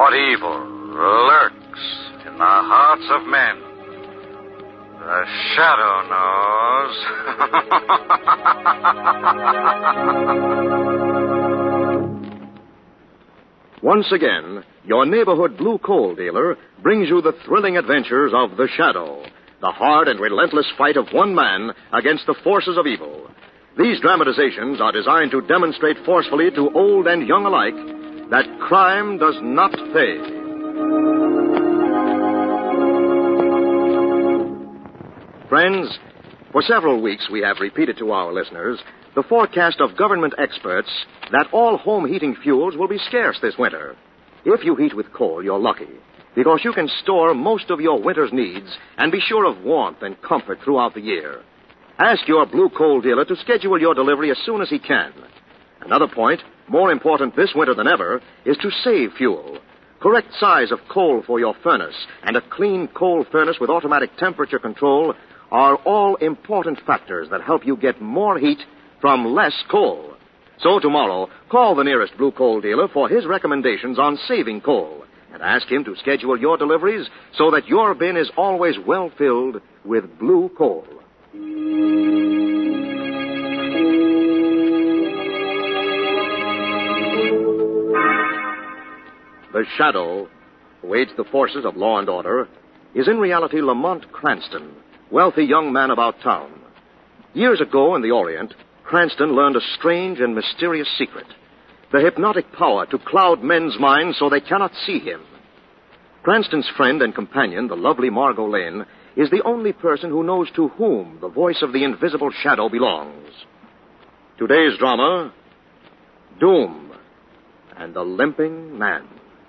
what evil lurks in the hearts of men, the Shadow knows. Once again, your neighborhood blue coal dealer brings you the thrilling adventures of the Shadow, the hard and relentless fight of one man against the forces of evil. These dramatizations are designed to demonstrate forcefully to old and young alike that crime does not pay. Friends, for several weeks we have repeated to our listeners the forecast of government experts that all home heating fuels will be scarce this winter. If you heat with coal, you're lucky, because you can store most of your winter's needs and be sure of warmth and comfort throughout the year. Ask your blue coal dealer to schedule your delivery as soon as he can. Another point, more important this winter than ever, is to save fuel. Correct size of coal for your furnace and a clean coal furnace with automatic temperature control are all important factors that help you get more heat from less coal. So tomorrow, call the nearest blue coal dealer for his recommendations on saving coal and ask him to schedule your deliveries so that your bin is always well filled with blue coal. The Shadow, who aids the forces of law and order, is in reality Lamont Cranston, wealthy young man about town. Years ago in the Orient, Cranston learned a strange and mysterious secret, the hypnotic power to cloud men's minds so they cannot see him. Cranston's friend and companion, the lovely Margot Lane, is the only person who knows to whom the voice of the invisible Shadow belongs. Today's drama, Doom and the Limping Man.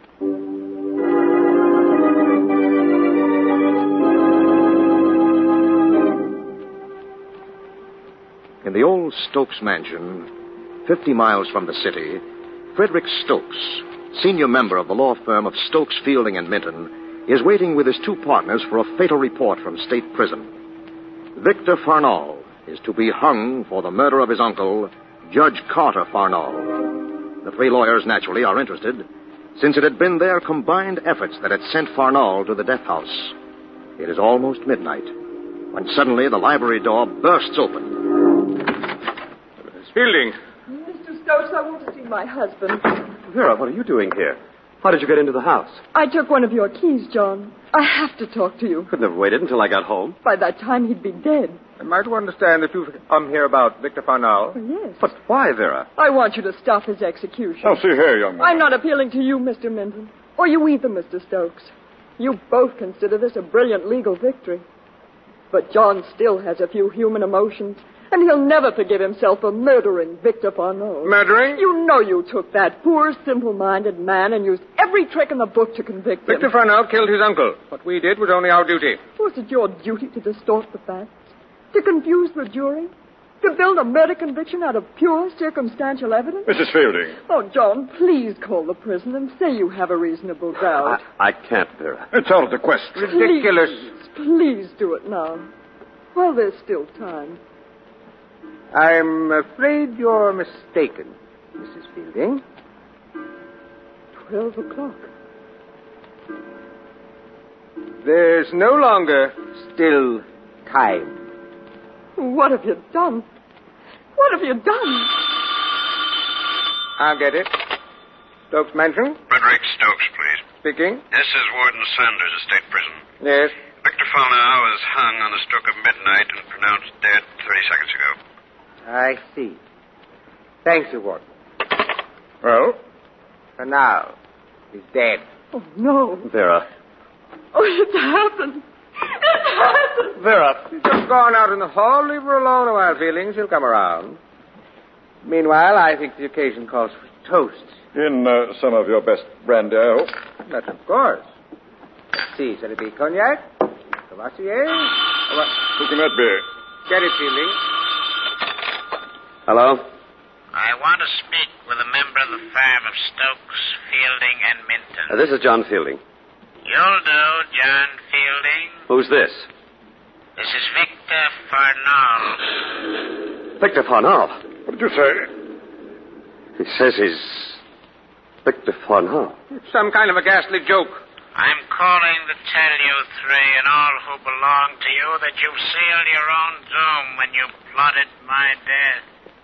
In the old Stokes mansion, 50 miles from the city, Frederick Stokes, senior member of the law firm of Stokes, Fielding and Minton, is waiting with his two partners for a fatal report from state prison. Victor Farnall is to be hung for the murder of his uncle, Judge Carter Farnall. The three lawyers, naturally, are interested, since it had been their combined efforts that had sent Farnall to the death house. It is almost midnight, when suddenly the library door bursts open. Fielding. Mr. Stokes, I want to see my husband. Vera, what are you doing here? How did you get into the house? I took one of your keys, John. I have to talk to you. Couldn't have waited until I got home. By that time, he'd be dead. Am I to understand that you've come here about Victor Farnall? Oh, yes. But why, Vera? I want you to stop his execution. Oh, see here, young man. I'm not appealing to you, Mr. Minton. Or you either, Mr. Stokes. You both consider this a brilliant legal victory. But John still has a few human emotions, and he'll never forgive himself for murdering Victor Farnall. Murdering? You know you took that poor, simple-minded man and used every trick in the book to convict him. Victor Farnall killed his uncle. What we did was only our duty. Was it your duty to distort the facts? To confuse the jury? To build a murder conviction out of pure circumstantial evidence? Mrs. Fielding. Oh, John, please call the prison and say you have a reasonable doubt. I can't, Vera. It's out of the question. Ridiculous. Please do it now. While there's still time. I'm afraid you're mistaken, Mrs. Fielding. 12 o'clock. There's no longer still time. What have you done? What have you done? I'll get it. Stokes Mansion? Frederick Stokes, please. Speaking. This is Warden Sanders of State Prison. Yes. Victor Farnall was hung on the stroke of midnight and pronounced dead 30 seconds ago. I see. Thank you, Warden. Well? Farnall is dead. Oh, no. Vera. Oh, it happened. It happened. Vera. She's just gone out in the hall. Leave her alone a while, Fielding. She'll come around. Meanwhile, I think the occasion calls for toast. In some of your best brandy, I hope. But of course. Let's see, shall it be cognac? Courvoisier? Who can that be? Get it, Fielding. Hello? I want to speak with a member of the firm of Stokes, Fielding, and Minton. This is John Fielding. You'll do, John Fielding. Who's this? This is Victor Farnall. Victor Farnall. What did you say? He says he's Victor Farnell. It's some kind of a ghastly joke. I'm calling to tell you three and all who belong to you that you've sealed your own doom when you plotted my death.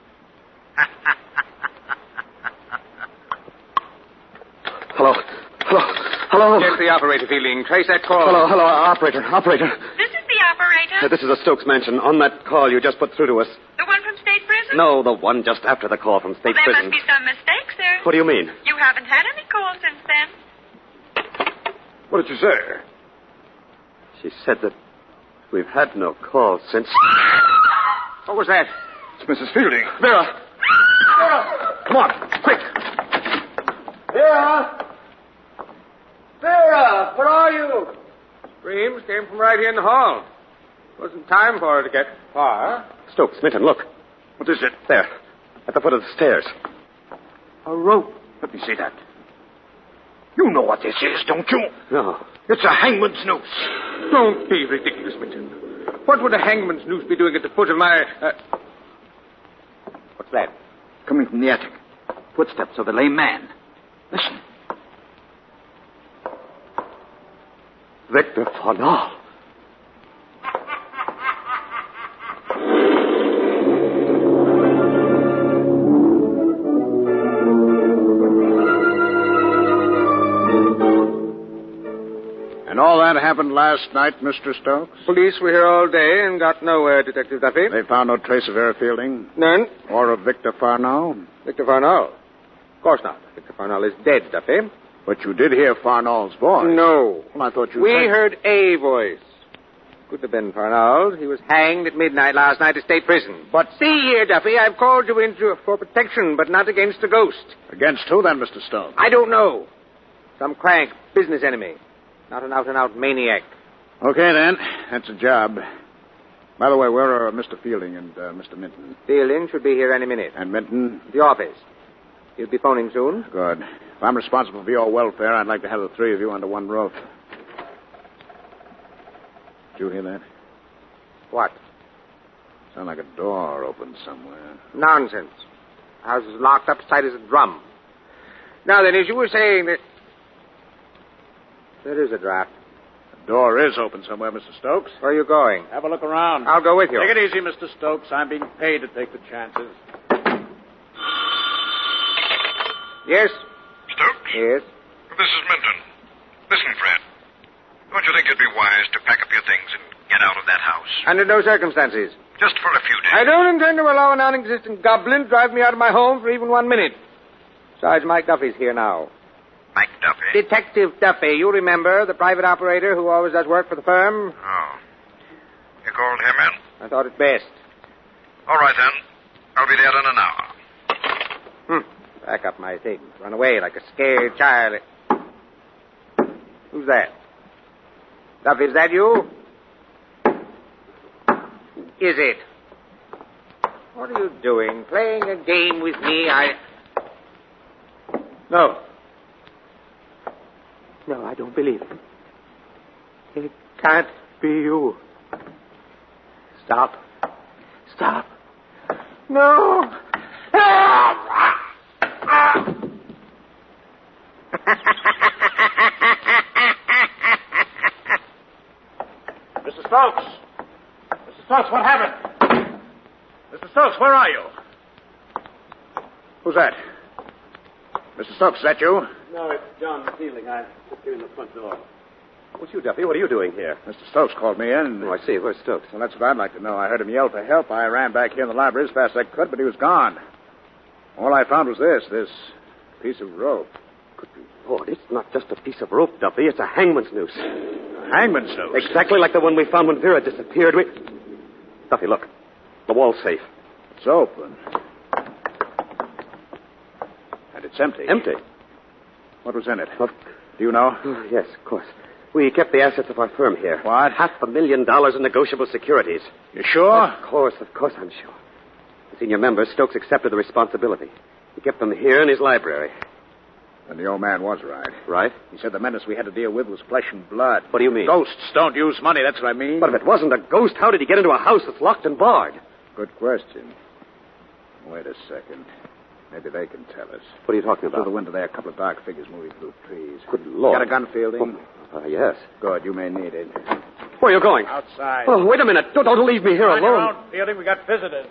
Hello. Get the operator, Fielding. Trace that call. Hello, operator. This is the operator. This is the Stokes Mansion. On that call you just put through to us. The one from State Prison? No, the one just after the call from State There Prison. must be some mistake, sir. What do you mean? You haven't had any calls since then. What did you say? She said that we've had no call since... What was that? It's Mrs. Fielding. Vera! Come on, quick! Vera, where are you? Screams came from right here in the hall. Wasn't time for her to get far. Stokes, Minton, look. What is it? There, at the foot of the stairs. A rope. Let me see that. You know what this is, don't you? No. It's a hangman's noose. Don't be ridiculous, Minton. What would a hangman's noose be doing at the foot of my... What's that? Coming from the attic. Footsteps of a lame man. Listen. Victor Farnell. And all that happened last night, Mr. Stokes? Police were here all day and got nowhere, Detective Duffy. They found no trace of Vera Fielding? None. Or of Victor Farnell? Victor Farnell? Of course not. Victor Farnell is dead, Duffy. But you did hear Farnell's voice. No. Well, I thought you We said... heard a voice. Could have been Farnell. He was hanged at midnight last night at State Prison. But see here, Duffy, I've called you in for protection, but not against a ghost. Against who then, Mr. Stokes? I don't know. Some crank, business enemy. Not an out-and-out maniac. Okay, then. That's a job. By the way, where are Mr. Fielding and Mr. Minton? Fielding should be here any minute. And Minton? The office. You'll be phoning soon? Good. If I'm responsible for your welfare, I'd like to have the three of you under one roof. Did you hear that? What? Sound like a door opened somewhere. Nonsense. The house is locked up tight as a drum. Now then, as you were saying that... There is a draft. The door is open somewhere, Mr. Stokes. Where are you going? Have a look around. I'll go with you. Take it easy, Mr. Stokes. I'm being paid to take the chances. Yes? Stokes? Yes? This is Minton. Listen, Fred. Don't you think it'd be wise to pack up your things and get out of that house? Under no circumstances. Just for a few days. I don't intend to allow a non-existent goblin to drive me out of my home for even 1 minute. Besides, Mike Duffy's here now. Mike Duffy? Detective Duffy, you remember, the private operator who always does work for the firm? Oh. You called him in? I thought it best. All right, then. I'll be there in an hour. Pack up my things. Run away like a scared child. Who's that? Duffy, is that you? Is it? What are you doing? Playing a game with me? No. No, I don't believe it. It can't be you. Stop. Stop. No. Mr. Stokes! Mr. Stokes, what happened? Mr. Stokes, where are you? Who's that? Mr. Stokes, is that you? No, it's John Fielding. I put you in the front door. What's you, Duffy? What are you doing here? Mr. Stokes called me in. Oh, I see. Where's Stokes? Well, that's what I'd like to know. I heard him yell for help. I ran back here in the library as fast as I could, but he was gone. All I found was this piece of rope. Good Lord, it's not just a piece of rope, Duffy. It's a hangman's noose. A hangman's noose? Exactly like the one we found when Vera disappeared. Duffy, look. The wall's safe. It's open. And it's empty. Empty? What was in it? Do you know? Oh, yes, of course. We kept the assets of our firm here. What? $500,000 in negotiable securities. You sure? Of course, I'm sure. The senior member, Stokes, accepted the responsibility. He kept them here in his library. And the old man was right. Right? He said the menace we had to deal with was flesh and blood. What do you mean? Ghosts don't use money, that's what I mean. But if it wasn't a ghost, how did he get into a house that's locked and barred? Good question. Wait a second. Maybe they can tell us. What are you talking Through about? the window there, a couple of dark figures moving through the trees. Good Lord. Got a gun, Fielding? Yes. Good, you may need it. Where are you going? Outside. Oh, wait a minute. Don't leave me here On your alone. own, Fielding. We got visitors.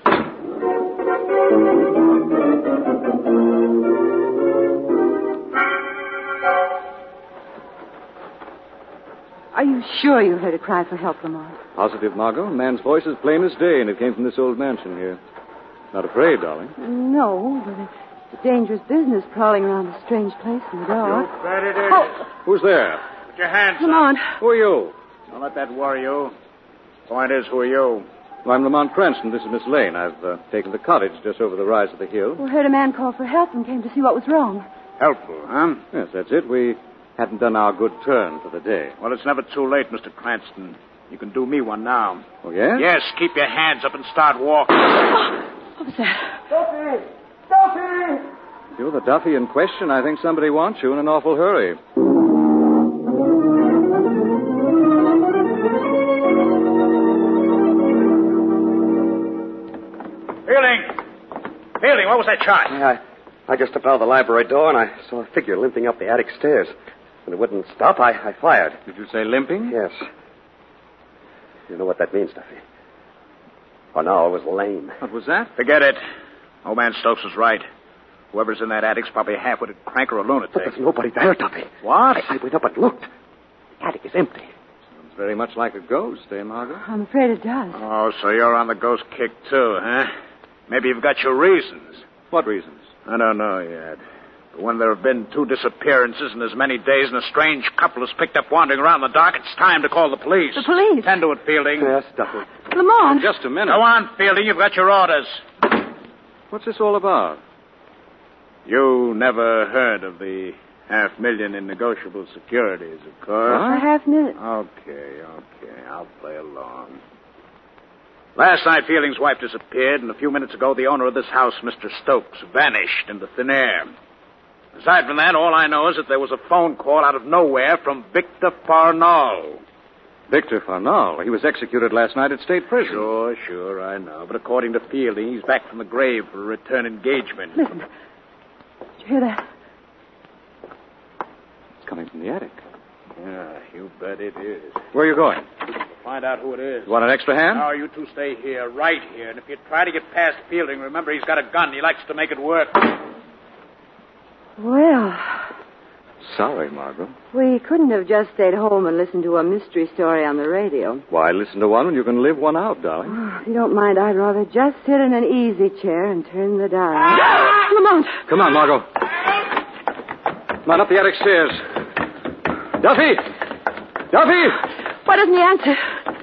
Are you sure you heard a cry for help, Lamont? Positive, Margot. A man's voice is plain as day, and it came from this old mansion here. Not afraid, darling. No, but it's a dangerous business prowling around a strange place in the dark. You bet it is. Oh. Who's there? Put your hands Lamont. Who are you? Don't let that worry you. Point is, who are you? Well, I'm Lamont Cranston. This is Miss Lane. I've taken the cottage just over the rise of the hill. We heard a man call for help and came to see what was wrong. Helpful, huh? Yes, that's it. We hadn't done our good turn for the day. Well, it's never too late, Mr. Cranston. You can do me one now. Oh, yeah? Yes, keep your hands up and start walking. What was that? Duffy! Duffy! If you're the Duffy in question, I think somebody wants you in an awful hurry. Fielding, what was that shot? I just stepped out of the library door, and I saw a figure limping up the attic stairs. When it wouldn't stop, I fired. Did you say limping? Yes. You know what that means, Duffy. Arnall was lame. What was that? Forget it. Old man Stokes was right. Whoever's in that attic's probably a half-witted crank or a lunatic. But there's nobody there, Duffy. What? I went up and looked. The attic is empty. Sounds very much like a ghost, eh, Margot? I'm afraid it does. Oh, so you're on the ghost kick, too, huh? Maybe you've got your reasons. What reasons? I don't know yet. But when there have been 2 disappearances in as many days and a strange couple is picked up wandering around the dark, it's time to call the police. The police? Tend to it, Fielding. Yes, Duffy. Lamont! Just a minute. Go on, Fielding. You've got your orders. What's this all about? You never heard of the $500,000 in negotiable securities, of course. A $500,000. Okay. I'll play along. Last night, Fielding's wife disappeared, and a few minutes ago, the owner of this house, Mr. Stokes, vanished into thin air. Aside from that, all I know is that there was a phone call out of nowhere from Victor Farnall. Victor Farnall. He was executed last night at state prison. Sure, I know. But according to Fielding, he's back from the grave for a return engagement. Listen. Did you hear that? It's coming from the attic. Yeah, you bet it is. Where are you going? Find out who it is. You want an extra hand? No, you two stay here, right here. And if you try to get past Fielding, remember he's got a gun. He likes to make it work. Well, Sorry, Margot. we couldn't have just stayed home and listened to a mystery story on the radio. Why listen to one when you can live one out, darling? Oh, if you don't mind, I'd rather just sit in an easy chair and turn the dial. Lamont! Come on, Margot. Come on up the attic stairs. Duffy! Duffy! Why doesn't he answer?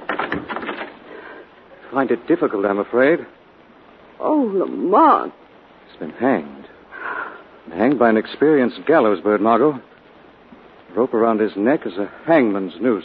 Find it difficult, I'm afraid. Oh, Lamont. He's been hanged. Hanged by an experienced gallows bird, Margot. The rope around his neck is a hangman's noose.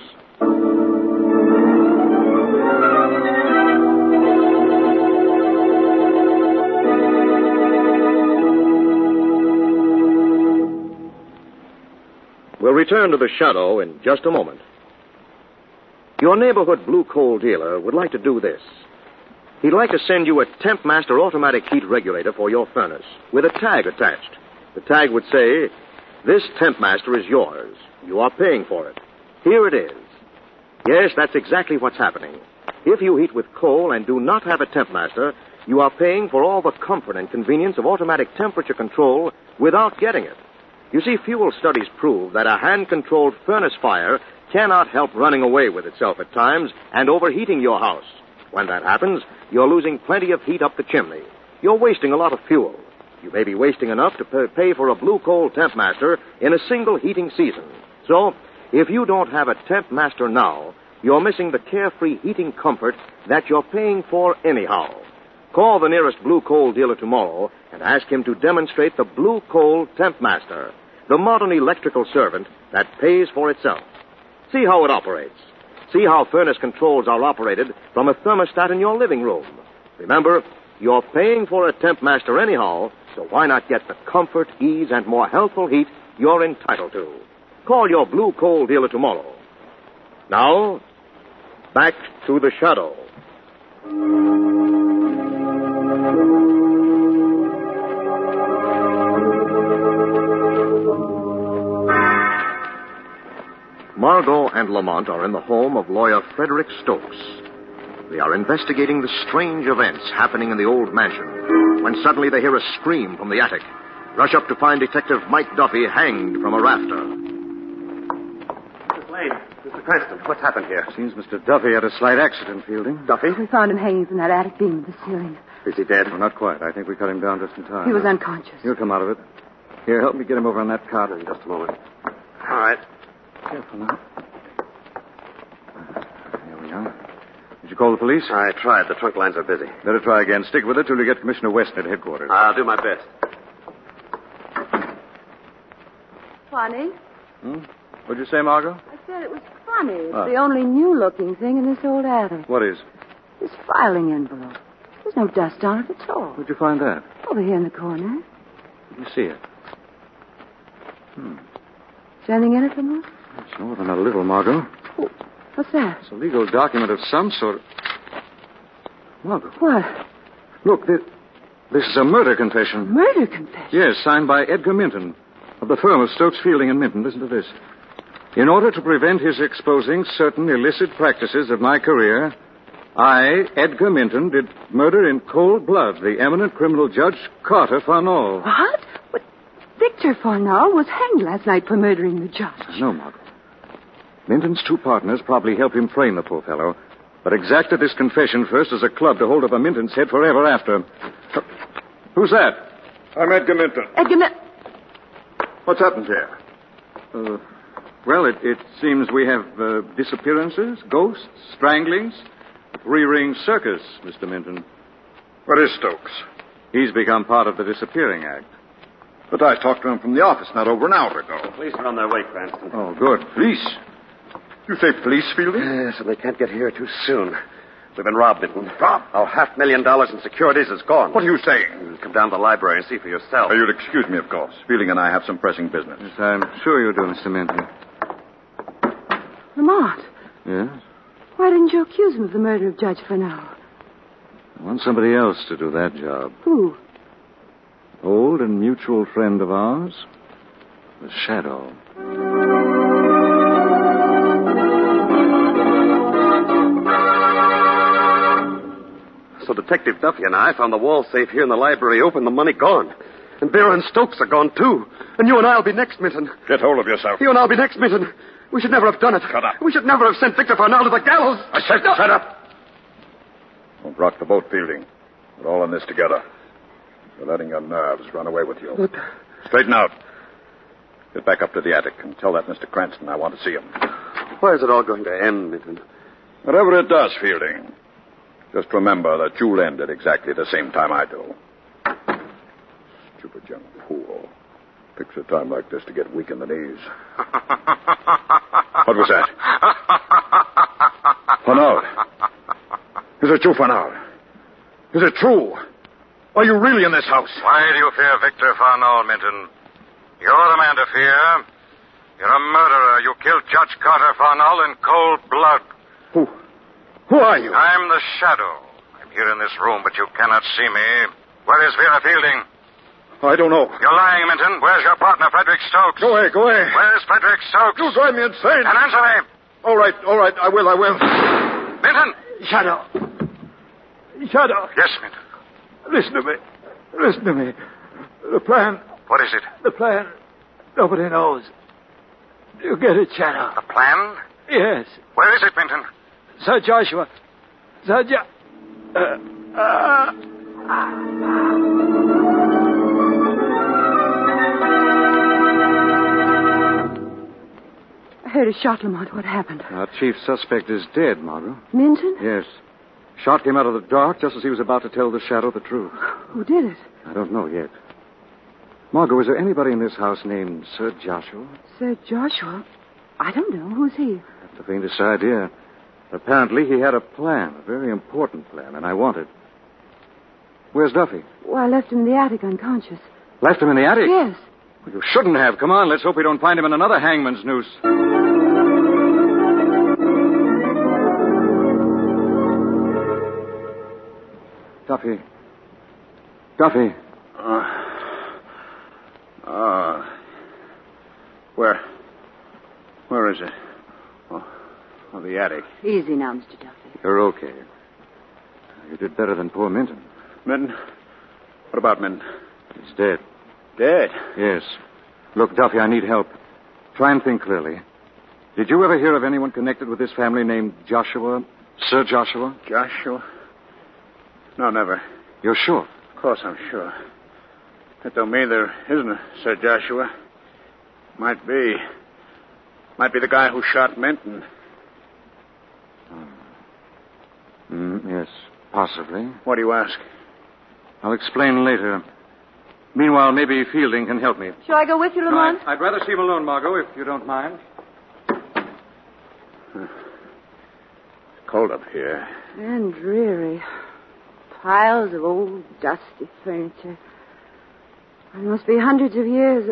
We'll return to the shadow in just a moment. Your neighborhood blue coal dealer would like to do this. He'd like to send you a Tempmaster automatic heat regulator for your furnace with a tag attached. The tag would say, "This Tempmaster is yours. You are paying for it. Here it is." Yes, that's exactly what's happening. If you heat with coal and do not have a Tempmaster, you are paying for all the comfort and convenience of automatic temperature control without getting it. You see, fuel studies prove that a hand-controlled furnace fire cannot help running away with itself at times and overheating your house. When that happens, you're losing plenty of heat up the chimney. You're wasting a lot of fuel. You may be wasting enough to pay for a blue coal Tempmaster in a single heating season. So, if you don't have a Tempmaster now, you're missing the carefree heating comfort that you're paying for anyhow. Call the nearest blue coal dealer tomorrow and ask him to demonstrate the blue coal Tempmaster, the modern electrical servant that pays for itself. See how it operates. See how furnace controls are operated from a thermostat in your living room. Remember, you're paying for a Tempmaster anyhow, so why not get the comfort, ease, and more healthful heat you're entitled to? Call your blue coal dealer tomorrow. Now, back to the shadow. and Lamont are in the home of lawyer Frederick Stokes. They are investigating the strange events happening in the old mansion when suddenly they hear a scream from the attic. Rush up to find Detective Mike Duffy hanged from a rafter. Mrs. Lane, Mr. Cranston, what's happened here? Seems Mr. Duffy had a slight accident, Fielding. Duffy? We found him hanging from that attic beam of the ceiling. Is he dead? Well, not quite. I think we cut him down just in time. He was unconscious. He'll come out of it. Here, help me get him over on that cot. In just a moment. All right. Careful now. Here we are. Did you call the police? I tried. The trunk lines are busy. Better try again. Stick with it till you get Commissioner Weston at headquarters. I'll do my best. Funny? What'd you say, Margot? I said it was funny. It's the only new-looking thing in this old attic. What is? This filing envelope. There's no dust on it at all. Where'd you find that? Over here in the corner. Let me see it. Is there anything in it, Lamont? It's more than a little, Margot. Oh, what's that? It's a legal document of some sort. Margot. What? Look, this is a murder confession. Murder confession? Yes, signed by Edgar Minton of the firm of Stokes, Fielding and Minton. Listen to this. In order to prevent his exposing certain illicit practices of my career, I, Edgar Minton, did murder in cold blood the eminent criminal judge Carter Farnall. What? But Victor Farnall was hanged last night for murdering the judge. No, Margaret. Minton's two partners probably helped him frame the poor fellow, but exacted this confession first as a club to hold over Minton's head forever after. Who's that? I'm Edgar Minton. Edgar Minton. What's happened here? Well, it seems we have disappearances, ghosts, stranglings, three-ring circus, Mr. Minton. Where is Stokes? He's become part of the disappearing act. But I talked to him from the office not over an hour ago. The police are on their way, Cranston. Oh, good. Police? You say police, Fielding? Yes, and they can't get here too soon. We've been robbed, Minton. Robbed? Our $500,000 in securities is gone. What are you saying? Come down to the library and see for yourself. You'll excuse me, of course. Fielding and I have some pressing business. Yes, I'm sure you do, Mr. Minton. Lamont. Yes? Why didn't you accuse him of the murder of Judge Farnall? I want somebody else to do that job. Who? Old and mutual friend of ours, the Shadow. So Detective Duffy and I found the wall safe here in the library open, the money gone. And Vera and Stokes are gone, too. And you and I will be next, Minton. Get hold of yourself. You and I'll be next, Minton. We should never have done it. Shut up. We should never have sent Victor Farnall to the gallows. I said shut up. Don't rock the boat, Fielding. We're all in this together. You're letting your nerves run away with you. But... Straighten out. Get back up to the attic and tell that Mr. Cranston I want to see him. Where is it all going to end, Minton? Whatever it does, Fielding, just remember that you'll end at exactly the same time I do. Stupid young fool. Picks a time like this to get weak in the knees. What was that? Farnall. Is it you, Farnall? Is it true? Are you really in this house? Why do you fear Victor Farnall, Minton? You're the man to fear. You're a murderer. You killed Judge Carter Farnall in cold blood. Who are you? I'm the Shadow. I'm here in this room, but you cannot see me. Where is Vera Fielding? I don't know. You're lying, Minton. Where's your partner, Frederick Stokes? Go away, go away. Where's Frederick Stokes? You drive me insane. And answer me. All right, I will. Minton! Shadow. Shadow. Yes, Minton. Listen to me. The plan. What is it? The plan. Nobody knows. You get it, Shadow. The plan? Yes. Where is it, Minton? Sir Joshua. I heard a shot, Lamont. What happened? Our chief suspect is dead, Margot. Minton? Yes. Shot came out of the dark just as he was about to tell the Shadow the truth. Who did it? I don't know yet. Margot, is there anybody in this house named Sir Joshua? Sir Joshua? I don't know. Who's he? Not the faintest idea. Apparently, he had a plan, a very important plan, and I want it. Where's Duffy? Well, I left him in the attic unconscious. Left him in the attic? Yes. Well, you shouldn't have. Come on, let's hope we don't find him in another hangman's noose. Duffy. Where is it? Oh, Oh, the attic. Easy now, Mr. Duffy. You're okay. You did better than poor Minton. Minton? What about Minton? He's dead. Dead? Yes. Look, Duffy, I need help. Try and think clearly. Did you ever hear of anyone connected with this family named Joshua? Sir Joshua? Joshua? No, never. You're sure? Of course I'm sure. That don't mean there isn't a Sir Joshua. Might be. Might be the guy who shot Minton. Yes, possibly. What do you ask? I'll explain later. Meanwhile, maybe Fielding can help me. Shall I go with you, Lamont? I'd rather see him alone, Margot, if you don't mind. Cold up here. And dreary. Piles of old, dusty furniture. There must be hundreds of years.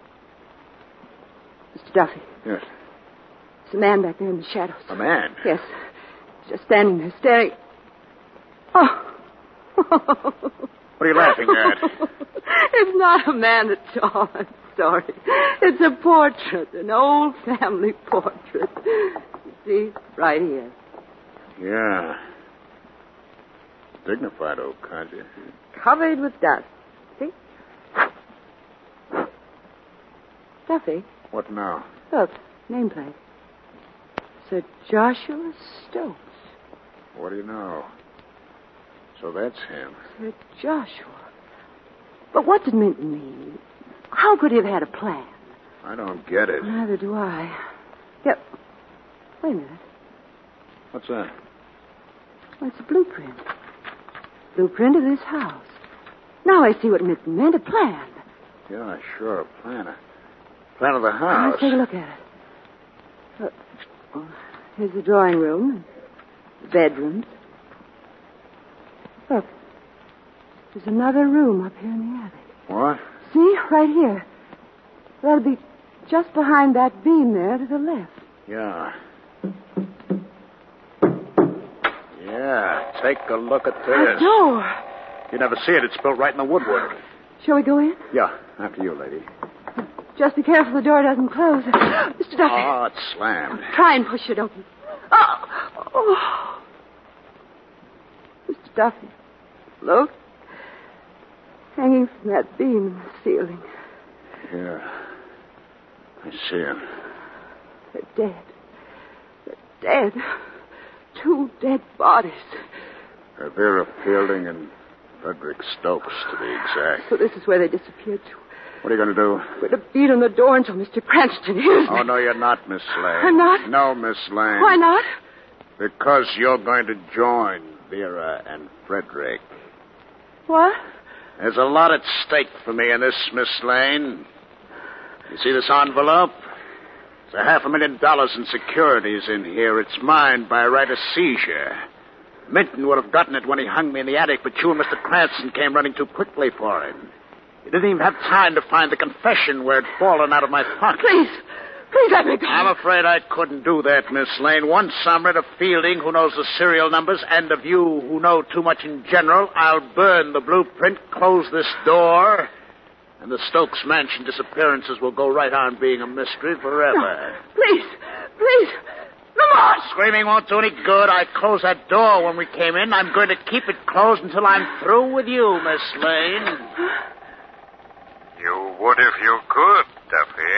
Mr. Duffy. Yes. There's a man back there in the shadows. A man? Yes. Just standing there, staring. Oh. What are you laughing at? It's not a man at all. I'm sorry. It's a portrait, an old family portrait. You see, right here. Yeah. Dignified old codger. Covered with dust. See? Duffy. What now? Look, nameplate. Sir Joshua Stokes. What do you know? So that's him. Sir Joshua. But what did Minton mean? How could he have had a plan? I don't get it. Neither do I. Yep. Wait a minute. What's that? Well, it's a blueprint. Blueprint of this house. Now I see what Minton meant, a plan. Yeah, sure, a plan. A plan of the house. Let's take a look at it. Well, here's the drawing room, the bedrooms. Look, there's another room up here in the attic. What? See, right here. That'll be just behind that beam there to the left. Yeah. Yeah, take a look at this. A door. You never see it. It's built right in the woodwork. Shall we go in? Yeah, after you, lady. Just be careful the door doesn't close. Mr. Duffy. Oh, it's slammed. Try and push it open. Oh. Mr. Duffy, look. Hanging from that beam in the ceiling. Yeah. I see him. They're dead. They're dead. 2 dead bodies. Vera Fielding and Frederick Stokes, to be exact. So this is where they disappeared to. What are you going to do? We're to beat on the door until Mr. Cranston hears me. Oh, no, you're not, Miss Lane. I'm not? No, Miss Lane. Why not? Because you're going to join Vera and Frederick. What? There's a lot at stake for me in this, Miss Lane. You see this envelope? There's $500,000 in securities in here. It's mine by right of seizure. Minton would have gotten it when he hung me in the attic, but you and Mr. Cranston came running too quickly for him. You didn't even have time to find the confession where it'd fallen out of my pocket. Please let me go. I'm afraid I couldn't do that, Miss Lane. Once I'm rid of Fielding, who knows the serial numbers, and of you, who know too much in general, I'll burn the blueprint, close this door, and the Stokes Mansion disappearances will go right on being a mystery forever. No. Please. Lamont! Screaming won't do any good. I closed that door when we came in. I'm going to keep it closed until I'm through with you, Miss Lane. You would if you could, Duffy.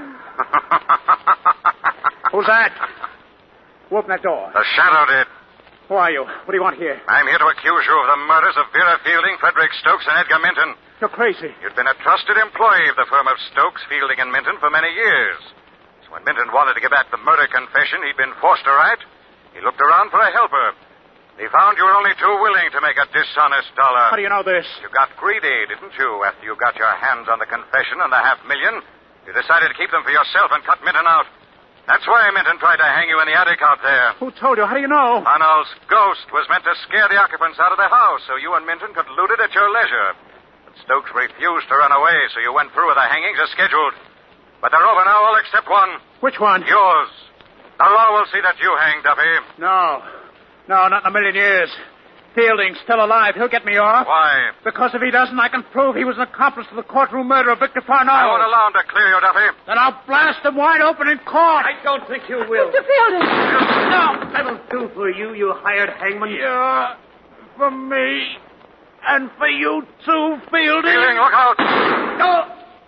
Who's that? Who opened that door? The shadow did. Who are you? What do you want here? I'm here to accuse you of the murders of Vera Fielding, Frederick Stokes, and Edgar Minton. You're crazy. You'd been a trusted employee of the firm of Stokes, Fielding, and Minton for many years. So when Minton wanted to give back the murder confession he'd been forced to write, he looked around for a helper. He found you were only too willing to make a dishonest dollar. How do you know this? You got greedy, didn't you, after you got your hands on the confession and the $500,000? You decided to keep them for yourself and cut Minton out. That's why Minton tried to hang you in the attic out there. Who told you? How do you know? Funnell's ghost was meant to scare the occupants out of the house so you and Minton could loot it at your leisure. But Stokes refused to run away, so you went through with the hangings as scheduled. But they're over now, all except one. Which one? Yours. The law will see that you hang, Duffy. No, not in a million years. Fielding's still alive. He'll get me off. Why? Because if he doesn't, I can prove he was an accomplice to the courtroom murder of Victor Farnall. I won't allow him to clear you, Duffy. Then I'll blast him wide open in court. I don't think you will. Mr. Fielding! No. That'll do for you, you hired hangman. Yeah, for me. And for you too, Fielding. Fielding, look out. Oh.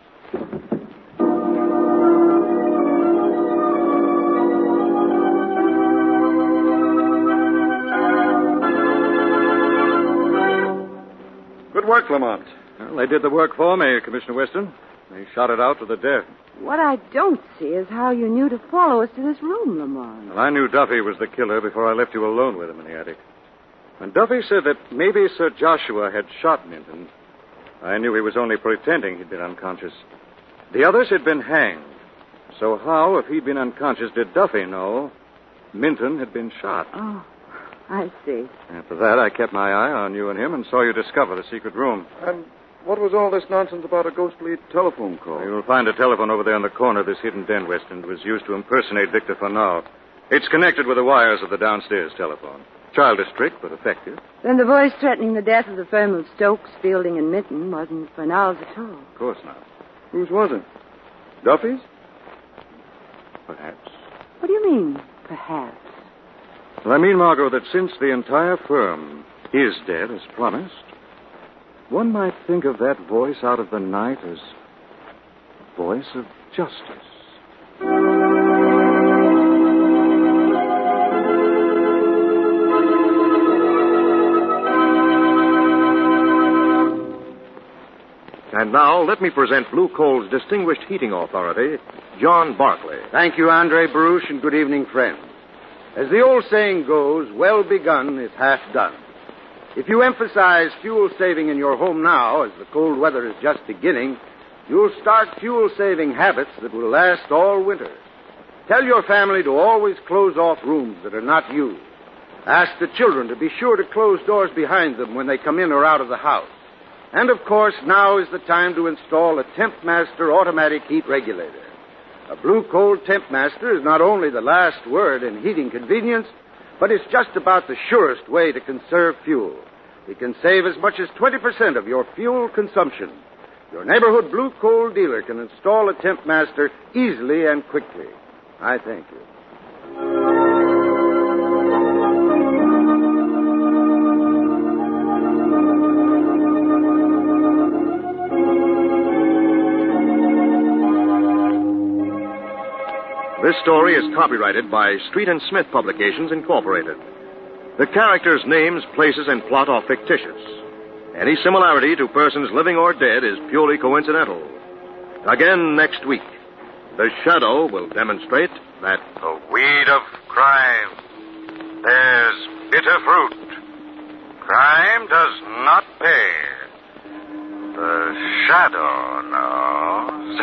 Good work, Lamont. Well, they did the work for me, Commissioner Weston. They shot it out to the death. What I don't see is how you knew to follow us to this room, Lamont. Well, I knew Duffy was the killer before I left you alone with him in the attic. When Duffy said that maybe Sir Joshua had shot Minton, I knew he was only pretending he'd been unconscious. The others had been hanged. So how, if he'd been unconscious, did Duffy know Minton had been shot? Oh, I see. After that, I kept my eye on you and him and saw you discover the secret room. And what was all this nonsense about a ghostly telephone call? You'll find a telephone over there in the corner of this hidden den, Weston. It was used to impersonate Victor Farnall. It's connected with the wires of the downstairs telephone. Childish trick, but effective. Then the voice threatening the death of the firm of Stokes, Fielding, and Minton wasn't Farnall's at all. Of course not. Whose was it? Duffy's? Perhaps. What do you mean, perhaps? Well, I mean, Margot, that since the entire firm is dead, as promised, one might think of that voice out of the night as voice of justice. And now, let me present Blue Coal's distinguished heating authority, John Barclay. Thank you, Andre Baruch, and good evening, friends. As the old saying goes, well begun is half done. If you emphasize fuel saving in your home now, as the cold weather is just beginning, you'll start fuel-saving habits that will last all winter. Tell your family to always close off rooms that are not used. Ask the children to be sure to close doors behind them when they come in or out of the house. And, of course, now is the time to install a Tempmaster automatic heat regulator. A Blue Coal Tempmaster is not only the last word in heating convenience, but it's just about the surest way to conserve fuel. It can save as much as 20% of your fuel consumption. Your neighborhood Blue Coal dealer can install a Tempmaster easily and quickly. I thank you. This story is copyrighted by Street and Smith Publications, Incorporated. The characters' names, places, and plot are fictitious. Any similarity to persons living or dead is purely coincidental. Again next week, The Shadow will demonstrate that the weed of crime bears bitter fruit. Crime does not pay. The Shadow knows.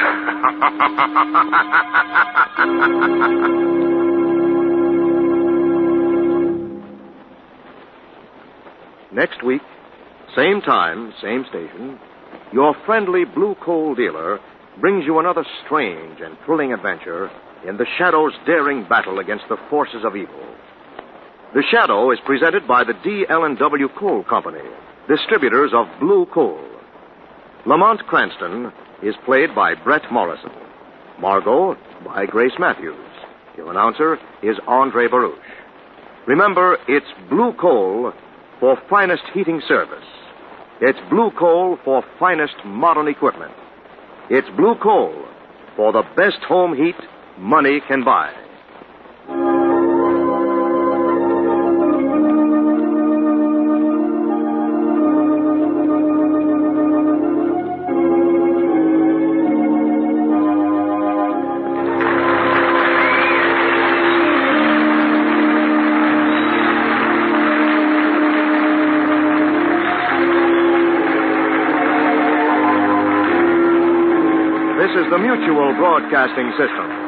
Next week, same time, same station, your friendly Blue Coal dealer brings you another strange and thrilling adventure in The Shadow's daring battle against the forces of evil. The Shadow is presented by the D.L.&W. Coal Company, distributors of Blue Coal. Lamont Cranston is played by Brett Morrison. Margot by Grace Matthews. Your announcer is Andre Baruch. Remember, it's Blue Coal for finest heating service. It's Blue Coal for finest modern equipment. It's Blue Coal for the best home heat money can buy. This is the Mutual Broadcasting System.